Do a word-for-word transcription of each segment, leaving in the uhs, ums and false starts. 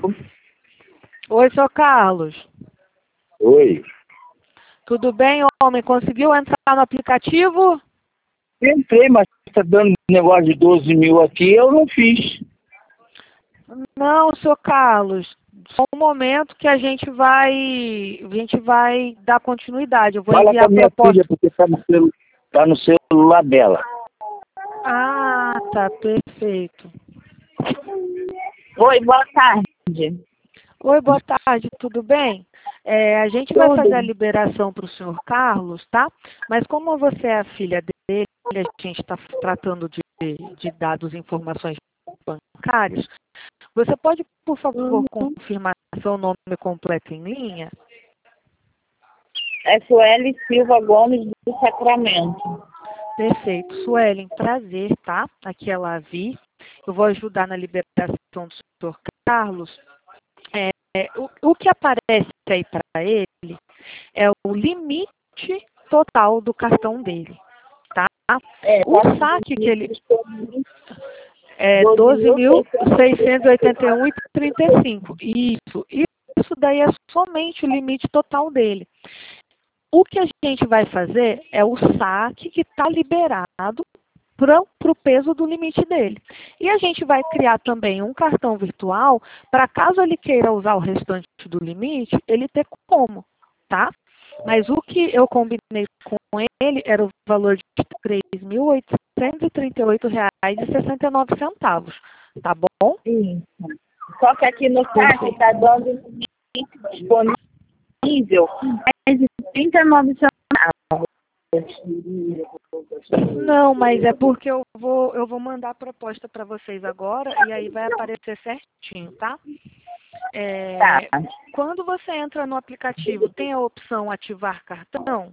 Oi, seu Carlos. Oi. Tudo bem, homem? Conseguiu entrar no aplicativo? Entrei, mas está dando negócio de doze mil aqui, eu não fiz. Não, seu Carlos. Só um momento que a gente vai, a gente vai dar continuidade. Eu vou Fala enviar com a a minha proposta. filha, porque está no, celu... tá no celular dela. Ah, tá, perfeito. Oi, boa tarde. Oi, boa tarde, tudo bem? É, a gente vai Tudo. fazer a liberação para o senhor Carlos, tá? Mas como você é a filha dele, a gente está tratando de, de dados e informações bancárias, você pode, por favor, Uhum. confirmar seu nome completo em linha? É Sueli Silva Gomes do Sacramento. Perfeito. Suelen, prazer, tá? Aqui é a Lavi. Eu vou ajudar na liberação do senhor Carlos. É, é, o, o que aparece aí para ele é o limite total do cartão dele, tá? É, O tá saque que ele é é doze mil seiscentos e oitenta e um reais e trinta e cinco. Isso, isso daí é somente o limite total dele. O que a gente vai fazer é o saque que está liberado para o peso do limite dele. E a gente vai criar também um cartão virtual para caso ele queira usar o restante do limite, ele ter como, tá? Mas o que eu combinei com ele era o valor de três mil oitocentos e trinta e oito reais e sessenta e nove centavos, tá bom? Isso. Só que aqui no site está dando limite disponível mais de trinta e nove centavos. Não, mas é porque eu vou, eu vou mandar a proposta para vocês agora e aí vai aparecer certinho, tá? É, Tá. Quando você entra no aplicativo, tem a opção ativar cartão?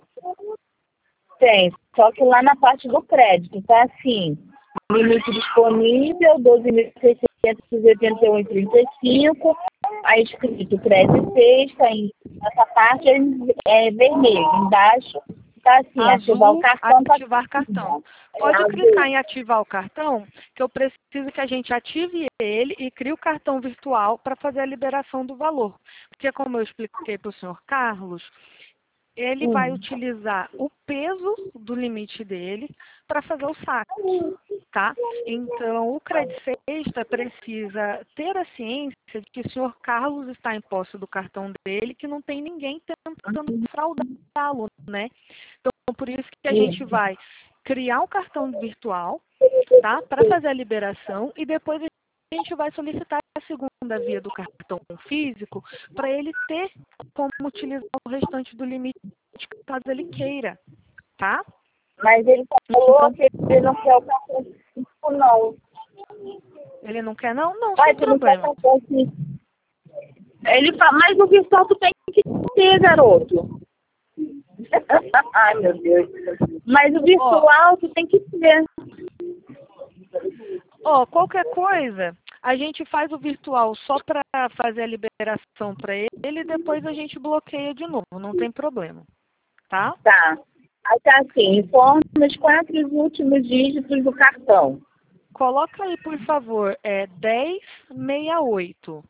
Tem, só que lá na parte do crédito, tá assim, limite disponível, doze mil seiscentos e oitenta e um reais e trinta e cinco, aí escrito crédito sexta, em essa parte é, é vermelho, embaixo tá assim, ativar o Azul, cartão. Tá... ativar cartão. Pode Azul. clicar em ativar o cartão, que eu preciso que a gente ative ele e crie o cartão virtual para fazer a liberação do valor. Porque como eu expliquei para o senhor Carlos, ele vai Hum. utilizar o peso do limite dele para fazer o saque, tá? Então, o Credit Sexta precisa ter a ciência de que o senhor Carlos está em posse do cartão dele, que não tem ninguém tentando fraudá-lo, né? Então, por isso que a gente vai criar um cartão virtual, tá? Para fazer a liberação e depois a gente vai solicitar a segunda via do cartão físico para ele ter como utilizar o restante do limite caso ele queira, tá? Mas ele falou Então, que ele não quer o cartão físico, não. ele não quer não? Não, Vai, sem tu não quer problema. cartão físico. Ele fala, mas o virtual tu tem que ter, garoto. Ai, meu Deus. Mas o virtual tu tem que ter. Ó, oh, qualquer coisa, a gente faz o virtual só para fazer a liberação para ele e depois a gente bloqueia de novo, não tem problema, tá? Tá. Aí tá assim, informa os quatro últimos dígitos do cartão. Coloca aí, por favor, é dez sessenta e oito.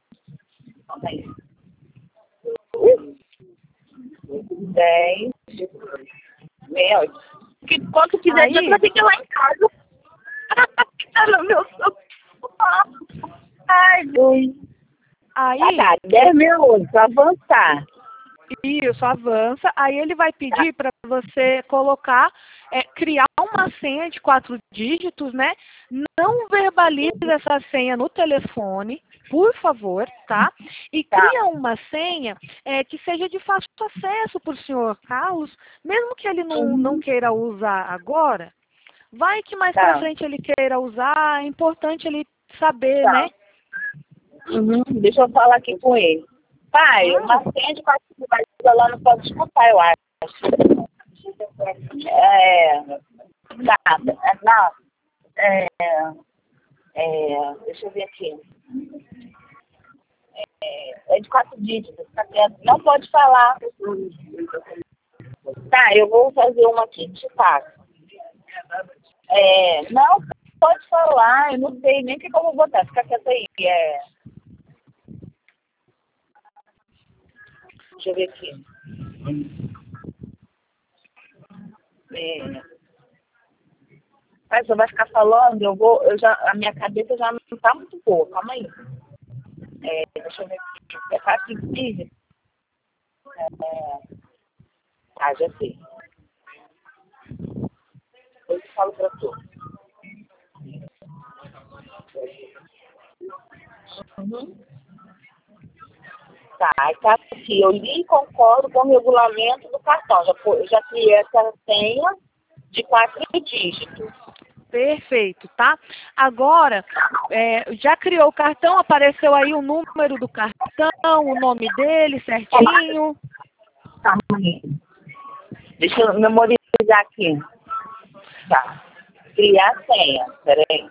dez, sessenta e oito. Que quando quiser Aí, dizer, eu tenho que ir lá em casa. Tá no meu celular. Ai, Deus. aí, Tá, tá, dez mil e oito, avançar. isso, avança. Aí ele vai pedir para você colocar, é, criar uma senha de quatro dígitos, né? Não verbalize essa senha no telefone, por favor, tá? E Tá. cria uma senha é, que seja de fácil acesso para o senhor Carlos, mesmo que ele não, não queira usar agora. Vai que mais Tá. pra frente ele queira usar, é importante ele saber, Tá. né? Uhum. Deixa eu falar aqui com ele. Pai, Claro. uma senha de quatro dígitos lá não pode escutar, eu acho. É. Tá, não. É, é, deixa eu ver aqui. É, é de quatro dígitos, tá certo? Não pode falar. Tá, eu vou fazer uma aqui, te passo. É, não, pode falar, eu não sei nem o que eu vou botar, fica quieto aí. É, Deixa eu ver aqui. É. Mas você vai ficar falando, eu vou, eu já, a minha cabeça já não tá muito boa, calma aí. É, deixa eu ver aqui. É fácil de dizer. É, ah, já sei. Eu te falo pra tu. Uhum. Tá, aí tá aqui. Eu li e concordo com o regulamento do cartão. Já, eu já criei essa senha de quatro dígitos. Perfeito, tá? Agora, é, já criou o cartão, apareceu aí o número do cartão, o nome dele certinho. Tá, deixa eu memorizar aqui. Tá. Criar a senha. Peraí.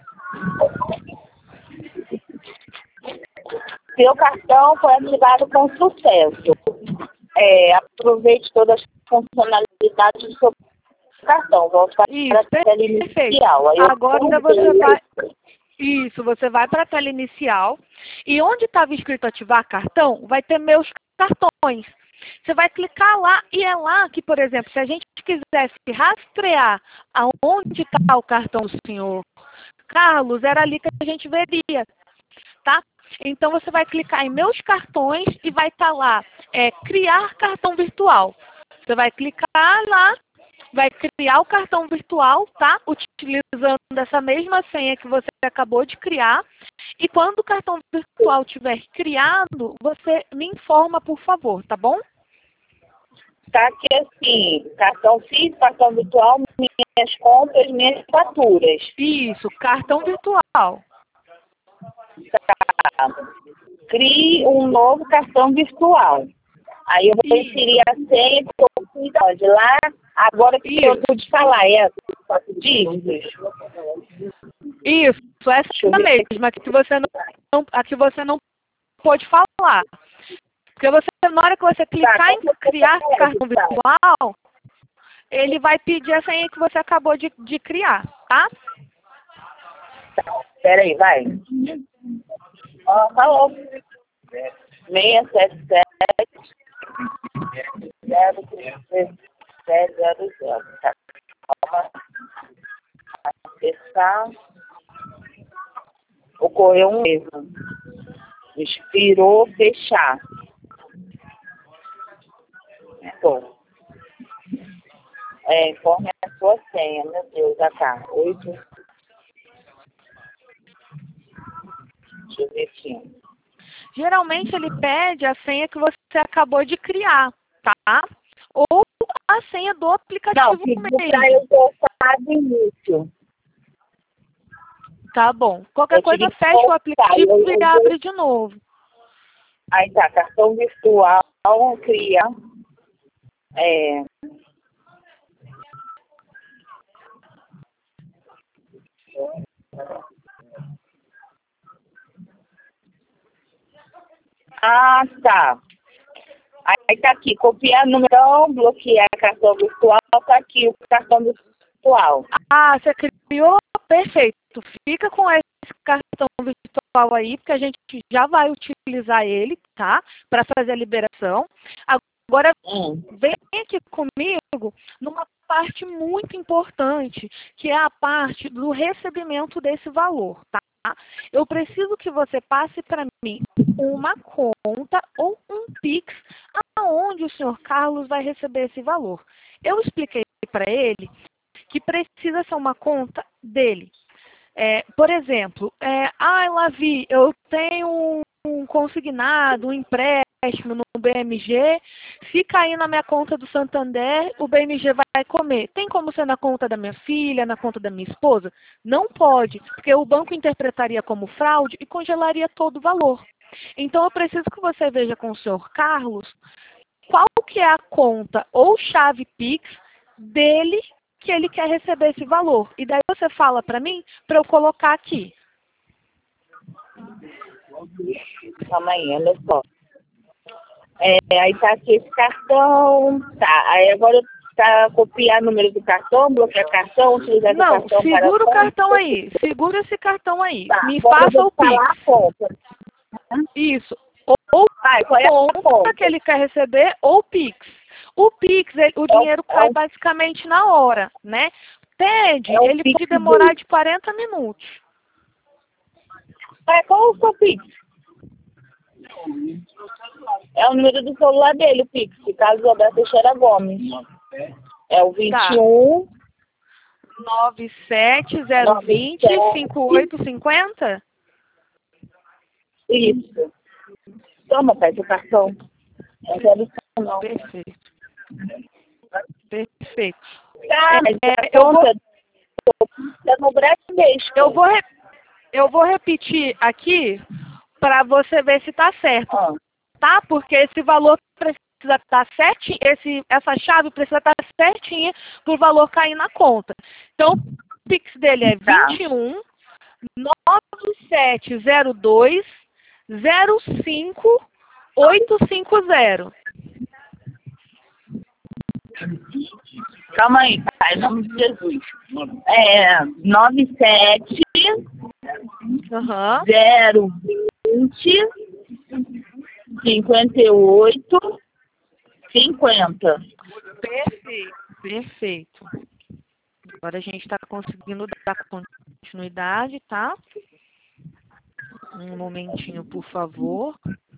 Seu cartão foi ativado com sucesso. É, aproveite todas as funcionalidades do seu cartão. Volte para Isso, a tela inicial. Aí agora você vai... Isso, você vai para a tela inicial. E onde estava escrito ativar cartão, vai ter meus cartões. Você vai clicar lá e é lá que, por exemplo, se a gente quisesse rastrear aonde está o cartão do senhor Carlos, era ali que a gente veria, tá? Então, você vai clicar em meus cartões e vai estar lá, é, criar cartão virtual. Você vai clicar lá, vai criar o cartão virtual, tá? Utilizando essa mesma senha que você acabou de criar. E quando o cartão virtual estiver criado, você me informa, por favor, tá bom? Tá aqui assim, cartão físico, cartão virtual, minhas contas, minhas faturas. Isso, cartão virtual. Tá. Crie um novo cartão virtual. Aí eu vou inserir a senha que eu fiz de lá. Agora que Isso. eu pude falar, é quatro dígitos. Isso, essa mesma, a que você não, a que você não pôde falar. Porque você, na hora que você clicar tá, em criar cartão virtual, ele vai pedir a senha que você acabou de, de criar, tá? Tá, peraí, vai. Ó, oh, falou. seis sete sete zero três sete zero zero. Tá. Calma. Acessar. Ocorreu um erro. Expirou, fechar. Bom. É, informe a sua senha, meu Deus, já tá. Oito. Deixa eu ver aqui. Geralmente ele pede a senha que você acabou de criar, tá? Ou a senha do aplicativo Não, pediu mesmo. pra eu voltar do início. Tá bom. Qualquer Eu coisa, tive que fecha o voltar, aplicativo eu- eu- e abre de novo. Aí tá, cartão virtual, cria. É. Ah, tá. Aí tá aqui, copiar número, bloquear cartão virtual, tá aqui o cartão virtual. Ah, você criou? Perfeito. Fica com esse cartão virtual aí, porque a gente já vai utilizar ele, tá? Para fazer a liberação. Agora, Hum. vem aqui comigo numa parte muito importante, que é a parte do recebimento desse valor, tá? Eu preciso que você passe para mim uma conta ou um Pix aonde o senhor Carlos vai receber esse valor. Eu expliquei para ele que precisa ser uma conta dele. É, por exemplo, é, ah, Lavi, eu tenho um, um consignado, um empréstimo no B M G, se cair na minha conta do Santander, o B M G vai comer. Tem como ser na conta da minha filha, na conta da minha esposa? Não pode, porque o banco interpretaria como fraude e congelaria todo o valor. Então, eu preciso que você veja com o senhor Carlos qual que é a conta ou chave Pix dele que ele quer receber esse valor. E daí você fala para mim, para eu colocar aqui. Calma aí, olha só. É, aí tá aqui esse cartão. Tá, aí agora tá copiar o número do cartão, bloquear cartão, utilizar Não, o cartão para... segura o cartão aí. Segura esse cartão aí. Tá, Me agora eu faça vou o falar Pix. a conta. Isso. ou Vai, qual é a conta conta? que ele quer receber ou Pix. O Pix, ele- o dinheiro é cai o- basicamente na hora, né? T E D, É o ele Pix pode demorar dele. de quarenta minutos. Vai, qual é o seu Pix? É o número do celular dele, o Pix, Carlos Alberto Teixeira Gomes. É o vinte e um, nove sete zero dois zero, cinco oito cinco zero? isso. Toma, pai, seu cartão. Não quero isso, não. Perfeito. Perfeito. Cara, É, eu vou, é no Bradesco. eu vou, re- eu vou repetir aqui para você ver se está certo, Ah, tá? Porque esse valor precisa estar certinho, esse, essa chave precisa estar certinha para o valor cair na conta. Então, o Pix dele é Tá. vinte e um, nove sete zero dois, zero cinco oito cinco zero. calma aí, pai, em nome de Jesus. É nove sete Aham. zero vinte cinquenta e oito cinquenta. Perfeito, perfeito. Agora a gente está conseguindo dar continuidade, tá? Um momentinho, por favor.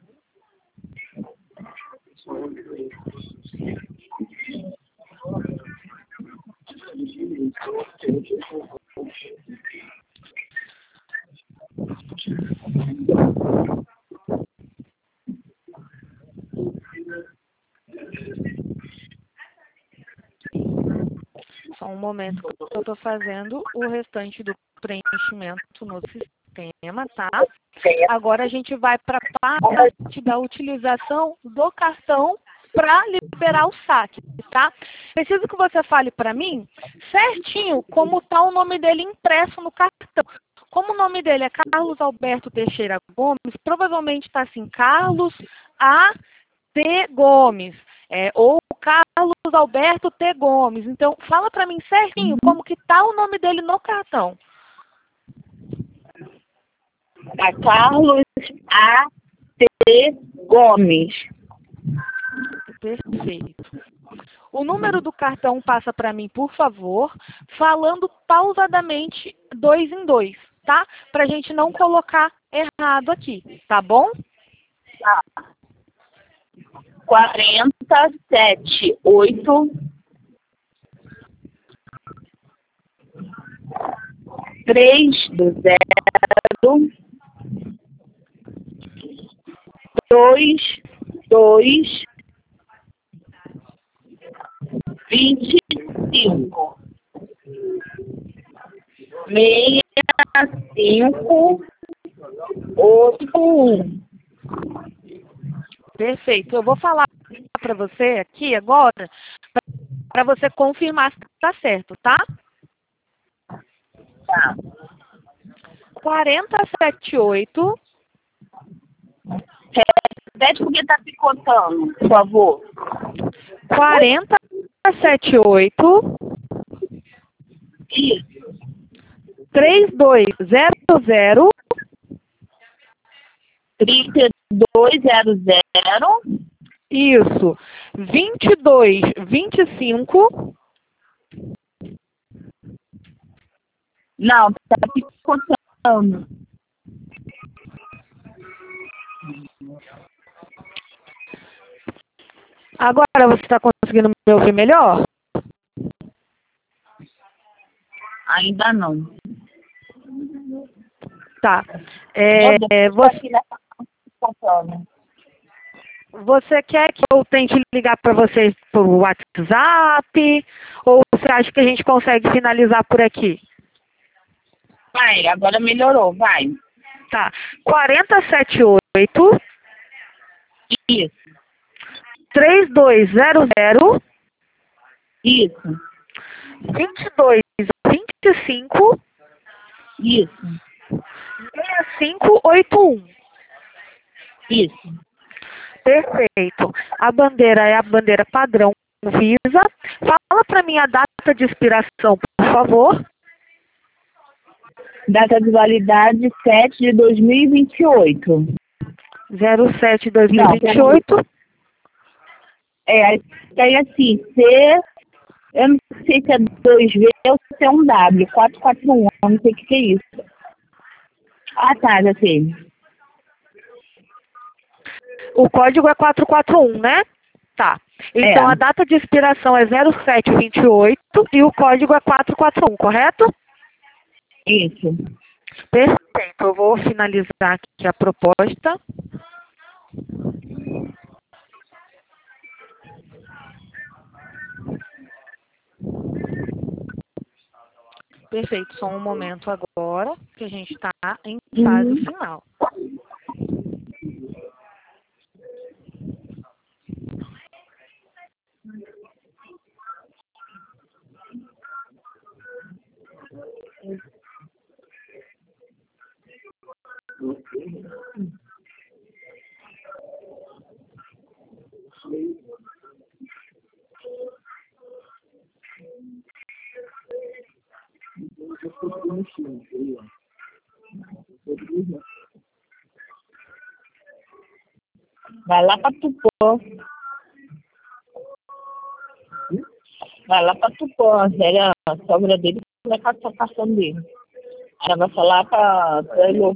Só um momento que eu estou fazendo o restante do preenchimento no sistema, tá? Agora a gente vai para a parte da utilização do cartão para liberar o saque, tá? Preciso que você fale para mim certinho como está o nome dele impresso no cartão. Como o nome dele é Carlos Alberto Teixeira Gomes, provavelmente está assim, Carlos A. T. Gomes, é, ou Carlos Alberto T. Gomes. Então, fala para mim certinho como que tá o nome dele no cartão. Tá, Carlos A. T. Gomes. Perfeito. O número do cartão passa para mim, por favor, falando pausadamente dois em dois, tá? Para a gente não colocar errado aqui, tá bom? Tá. quarenta, sete, oito, três, zero, dois, dois, vinte e cinco, seis, cinco, oito, um. Perfeito. Eu vou falar para você aqui agora, para você confirmar se está certo, tá? Tá. quarenta, setenta e oito. Repete porque tá picotando, por favor. quarenta, setenta e oito. Isso. três dois zero zero. trinta e dois, zero, zero. Isso. vinte e dois, vinte e cinco. Não, tá picotando. Agora você está conseguindo me ouvir melhor? Ainda não. Tá. É, é, você, você quer que eu tente ligar para vocês por WhatsApp? Ou você acha que a gente consegue finalizar por aqui? Vai, agora melhorou, vai. Tá. quarenta, setenta e oito. Isso, três dois zero zero. isso, vinte e dois, vinte e cinco. isso, seis cinco oito um. isso. Perfeito. A bandeira é a bandeira padrão Visa. Fala para mim a data de expiração, por favor. Data de validade sete de dois mil e vinte e oito. zero sete dois mil Não, e vinte e oito. É, aí aí, assim, C, eu não sei se é dois V ou se é um W, quatro quatro um, eu não sei o que, que é isso. Ah, tá, já sei. O código é quatro quatro um, né? Tá. Então, É, a data de expiração é zero sete vinte e oito e o código é quatro quatro um, correto? isso. Perfeito. Eu vou finalizar aqui a proposta. Perfeito. Só um momento agora, que a gente está em fase Uhum. final. Vai lá pra Tupã. Vai lá pra Tupã. Era a sogra dele que vai caçar a cartão dele. Ela vai falar pra, pra ele.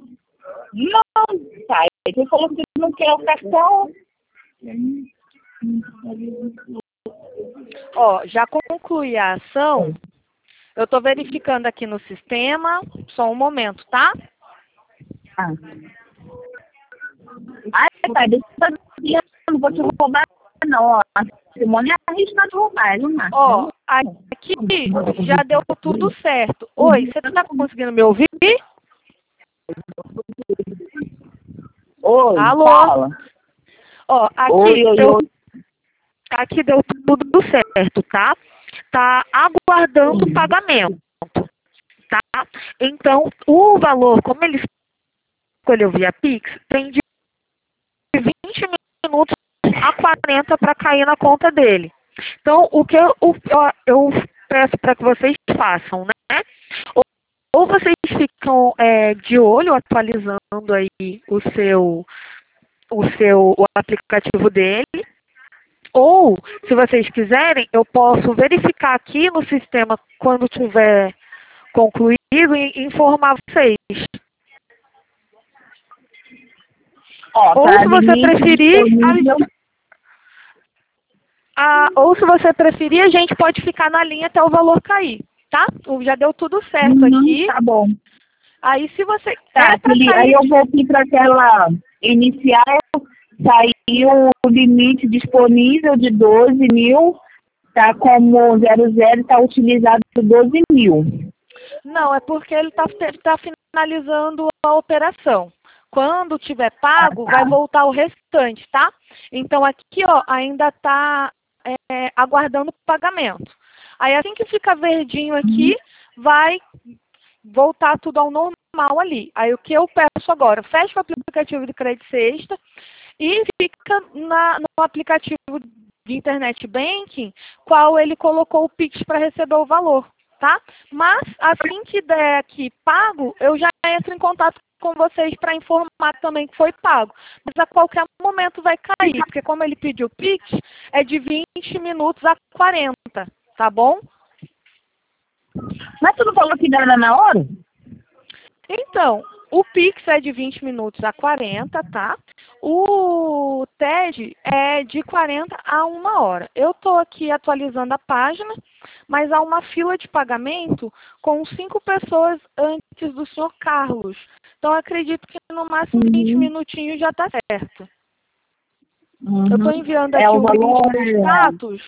Não, pai. Ele falou que não quer o cartão. Ó, já concluí a ação. Eu estou verificando aqui no sistema. Só um momento, tá? Ah. Ai, pai, deixa eu saber. Eu não vou te roubar, não. Ó. A Simone arrisca de roubar, não mata. Ó, aqui já deu tudo certo. Oi, você está conseguindo me ouvir? Oi, Alô? fala. Ó, aqui Oi, oi, deu, oi. aqui deu tudo certo, tá? Tá aguardando o pagamento, tá? Então, o valor, como ele escolheu via Pix, tem de vinte minutos a quarenta para cair na conta dele. Então, o que eu, o- eu peço para que vocês façam, né? Ou, ou vocês ficam é, de olho atualizando aí o seu, o seu o aplicativo dele, ou, se vocês quiserem, eu posso verificar aqui no sistema quando tiver concluído e informar vocês. Ó, Ou tá se você limite preferir, disponível. a, a, ou se você preferir, a gente pode ficar na linha até o valor cair, tá? O- Já deu tudo certo Uhum, aqui. tá bom. Aí se você Tá, é para aquele, aí cair, eu vou aqui para aquela inicial, saiu o limite disponível de doze mil, tá como zero zero, tá utilizado doze mil. não, é porque ele está tá finalizando a operação. Quando tiver Ah, pago, vai tá. voltar o restante, tá? Então aqui, ó, ainda está aguardando o pagamento. Aí assim que fica verdinho aqui, vai voltar tudo ao normal ali. Aí o que eu peço agora? Fecha o aplicativo de crédito sexta e fica na, no aplicativo de internet banking, qual ele colocou o Pix para receber o valor, tá? Mas assim que der aqui pago, eu já entro em contato com vocês para informar também que foi pago. Mas a qualquer momento vai cair, porque como ele pediu Pix, é de vinte minutos a quarenta, tá bom? Mas tu não falou que não era na hora? Então, o Pix é de vinte minutos a quarenta, tá? O T E D é de quarenta a uma hora. Eu estou aqui atualizando a página, mas há uma fila de pagamento com cinco pessoas antes do senhor Carlos. Então, acredito que no máximo vinte Uhum. minutinhos já está certo. Uhum. Eu estou enviando É, aqui o o link valor do é... status.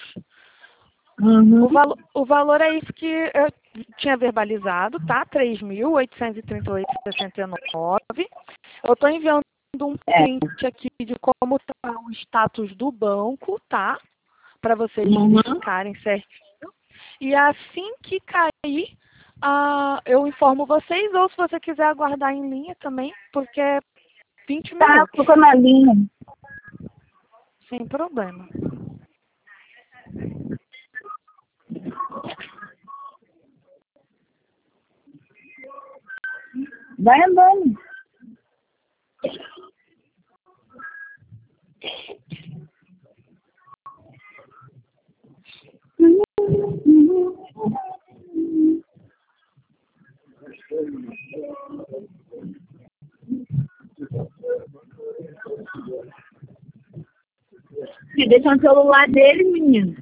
Uhum. O, valo, o valor é isso que eu tinha verbalizado, tá? três mil oitocentos e trinta e oito reais e sessenta e nove centavos. Eu estou enviando um É. print aqui de como está o status do banco, tá? Para vocês Uhum. verificarem certinho. E assim que cair, ah, eu informo vocês, ou se você quiser aguardar em linha também, porque é vinte Tá, minutos, ficou na linha. sem problema. Vai andando. deixar no celular dele, menino.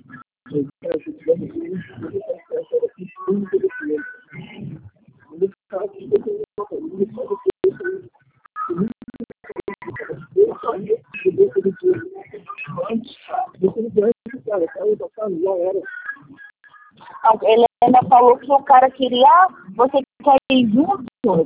Ele ainda falou que o cara queria, ah, você quer ir junto?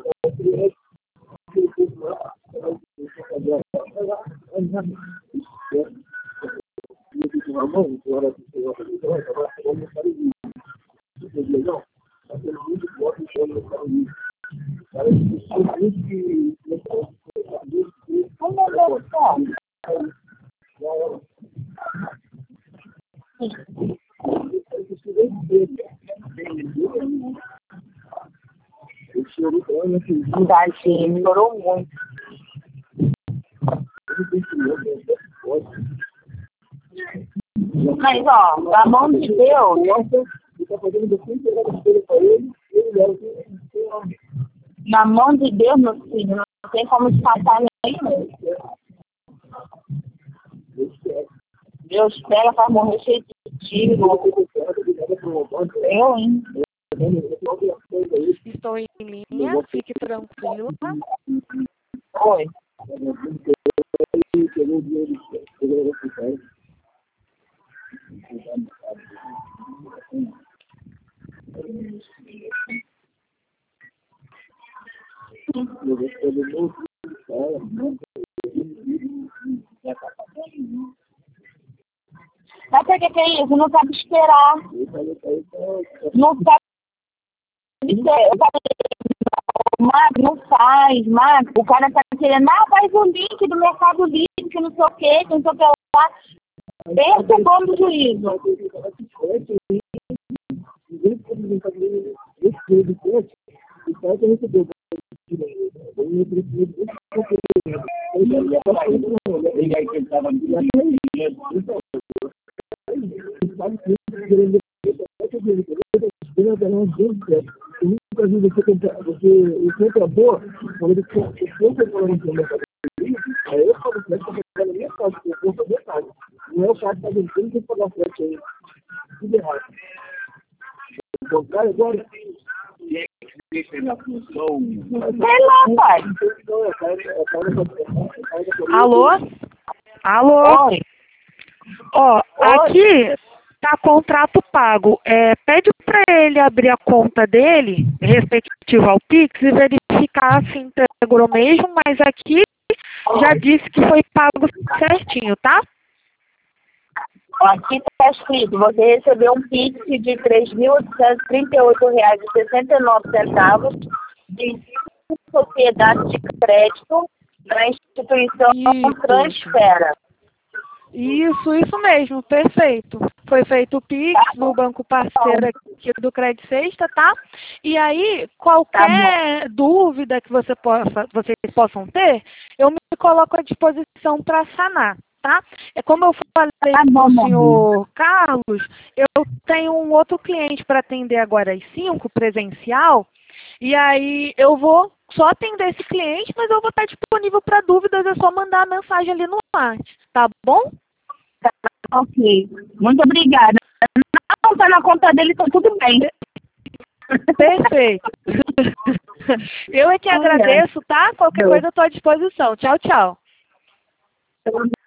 Tadinho, chorou muito. Mas, ó, na mão de Deus, na mão de Deus, meu filho, não tem como te passar nem. Deus pega pra morrer cheio de tiro. Eu, hein? Estou em linha, fique tranquila. Oi. Mas por que que é isso? Não sabe esperar. Não sabe esperar. Mag, não faz, Mag. O cara tá querendo, ah, faz o link do Mercado Livre, que não sei o que, que não sei o que lá. Pensa o bom do juízo. O comprador, quando ele compra no mercado livre, aí eu falo que vai pagar na minha casa, porque eu compro metade. Não é o cara que está vendendo, tem que pagar frete aí. Tudo errado. O contrário, agora. Sei lá, pai. Alô? Alô? Oi. Ó, Oi. aqui tá contrato pago. É, pede para ele abrir a conta dele, respectiva ao Pix, e verificar se integrou mesmo, mas aqui já disse que foi pago certinho, tá? Aqui está escrito, você recebeu um Pix de três mil oitocentos e trinta e oito reais e sessenta e nove centavos de sociedade de crédito da instituição Isso. Transfera. Isso, isso mesmo, perfeito. Foi feito o Pix no banco parceiro aqui do Credit Sexta, tá? E aí, qualquer dúvida que você possa, vocês possam ter, eu me coloco à disposição para sanar, tá? É como eu falei Tá com bom, o meu senhor Carlos, eu tenho um outro cliente para atender agora às cinco, presencial, e aí eu vou só atender esse cliente, mas eu vou estar disponível para dúvidas, é só mandar a mensagem ali no chat, tá bom? Ok. Muito obrigada. Não, tá na conta dele, tá tudo bem. Perfeito. Eu é que agradeço, tá? Qualquer coisa eu estou à disposição. Tchau, tchau.